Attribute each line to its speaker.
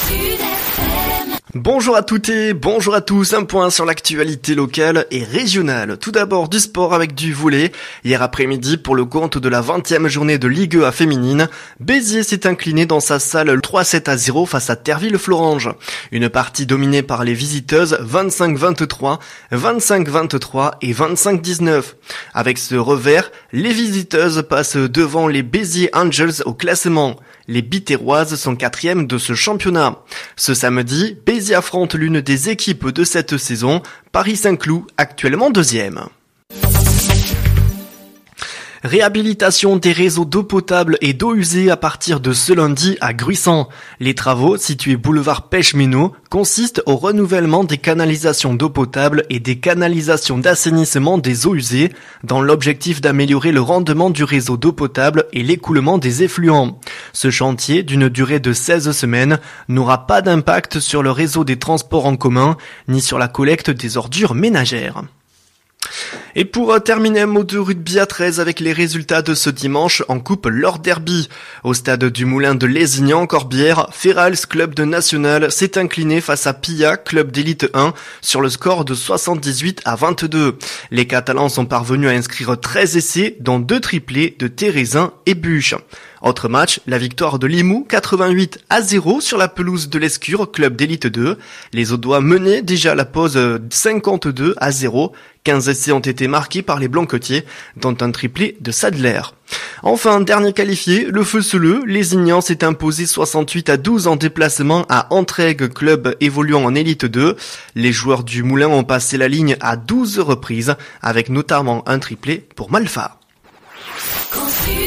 Speaker 1: Bonjour à toutes et bonjour à tous, un point sur l'actualité locale et régionale. Tout d'abord du sport avec du volley. Hier après-midi, pour le compte de la 20e journée de Ligue 1 féminine, Béziers s'est incliné dans sa salle 3-7-0 face à Terville-Florange. Une partie dominée par les visiteuses 25-23, 25-23 et 25-19. Avec ce revers, les visiteuses passent devant les Béziers Angels au classement. Les Biterroises sont 4e de ce championnat. Ce samedi, Béziers affronte l'une des équipes de cette saison, Paris-Saint-Cloud, actuellement 2e. Réhabilitation des réseaux d'eau potable et d'eau usée à partir de ce lundi à Gruissant. Les travaux, situés boulevard Pêche-Minot, consistent au renouvellement des canalisations d'eau potable et des canalisations d'assainissement des eaux usées, dans l'objectif d'améliorer le rendement du réseau d'eau potable et l'écoulement des effluents. Ce chantier, d'une durée de 16 semaines, n'aura pas d'impact sur le réseau des transports en commun, ni sur la collecte des ordures ménagères. Et pour terminer, un mot de rugby à 13 avec les résultats de ce dimanche en Coupe Lord Derby. Au stade du Moulin de Lézignan-Corbière, Ferrals, club de national, s'est incliné face à Pilla, club d'élite 1, sur le score de 78-22. Les Catalans sont parvenus à inscrire 13 essais, dont 2 triplés de Thérézin et Buche. Autre match, la victoire de Limoux, 88-0 sur la pelouse de l'Escure, club d'élite 2. Les Audois menaient déjà la pause 52-0. 15 essais ont été marqués par les Blanquetiers, dont un triplé de Sadler. Enfin, dernier qualifié, le Feu-Seleux, Lézignan s'est imposé 68-12 en déplacement à Entraigues, club évoluant en élite 2. Les joueurs du Moulin ont passé la ligne à 12 reprises, avec notamment un triplé pour Malfa.